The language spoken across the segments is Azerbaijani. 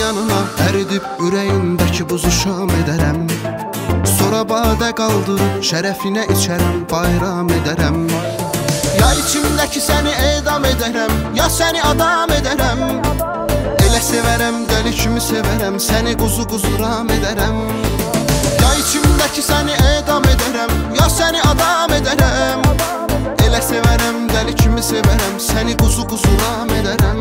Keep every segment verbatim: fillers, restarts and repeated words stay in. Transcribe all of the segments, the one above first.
yanına, əridib ürəyindəki buzu şam edərəm. Sonra badə qaldırıb şərəfinə içərəm, bayram edərəm. Ya içimdəki səni edam edərəm, ya səni adam edərəm. Elə sevərəm, dəli kimi sevərəm, səni quzu quzuram edərəm. Ya içimdəki səni edam edərəm, ya səni adam edərəm. Elə sevərəm, dəli kimi sevərəm, səni quzu quzuram edərəm.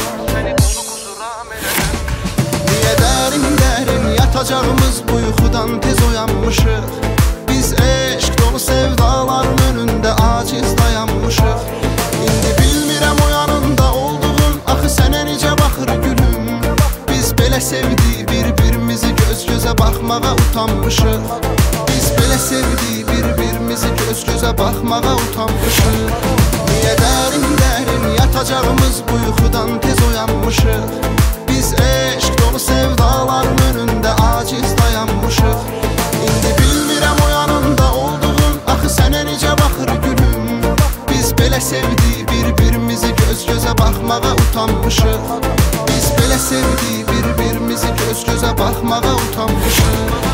Niyə dərin dərin yatacağımız bu yuxudan tez oyanmışıq? Biz eşq dolu sevdaların önündə aciz dayanmışıq. İndi bilmirəm o yanında olduğum, axı sənə necə baxır gülüm. Biz belə sevdik bir-birimizi, göz gözə baxmağa utanmışıq. Biz belə sevdik bir-birimizi, göz gözə baxmağa utanmışıq. Niyə dərin dərin yatacağımız bu yuxudan tez oyanmışıq? Biz eşq dolu sevdaların önündə aciz dayanmışıq. İndi bilmirəm o yanında olduğum, axı sənə necə baxır gülüm. Biz belə sevdik bir-birimizi, göz gözə baxmağa utanmışıq. Biz belə sevdik bir-birimizi, göz gözə baxmağa utanmışıq.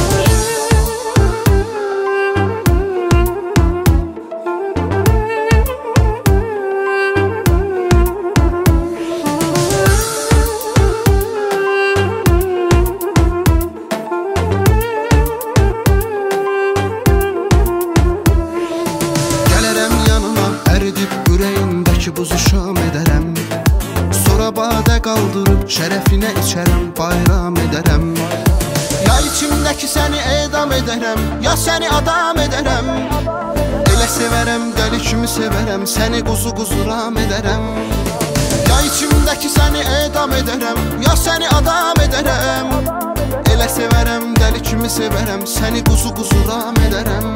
Buzu şam edərəm. Sonra badə qaldırıb şərəfinə içərəm, bayram edərəm. Ya içimdəki səni edam edərəm, ya səni adam edərəm. Elə sevərəm, dəli kimi sevərəm, səni quzu quzuram edərəm. Ya içimdəki səni edam edərəm, ya səni adam edərəm. Elə sevərəm, dəli kimi sevərəm, səni quzu quzuram edərəm.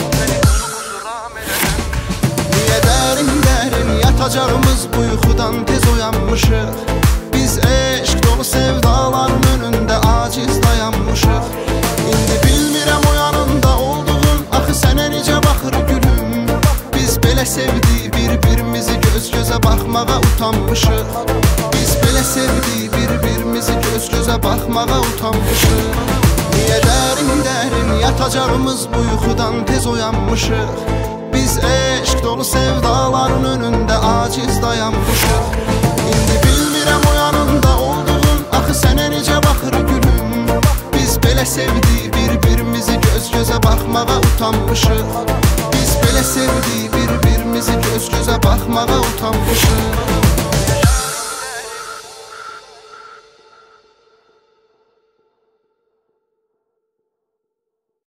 Niyə dərin dərin yatacağımız bu yuxudan tez oyanmışıq? Biz eşq dolu sevdaların önündə aciz dayanmışıq. İndi bilmirəm o yanında olduğum, axı sənə necə baxır gülüm. Biz belə sevdik bir-birimizi, göz gözə baxmağa utanmışıq. Biz belə sevdik bir-birimizi, göz gözə baxmağa utanmışıq. Niyə dərin dərin yatacağımız bu yuxudan tez oyanmışıq? Biz eşq dolu sevdaların önündə aciz dayanmışıq. İndi bilmirəm o yanında olduğum, axı sənə necə baxır gülüm. Biz belə sevdik bir-birimizi, göz gözə baxmağa utanmışıq. Biz belə sevdik bir-birimizi, göz gözə baxmağa utanmışıq.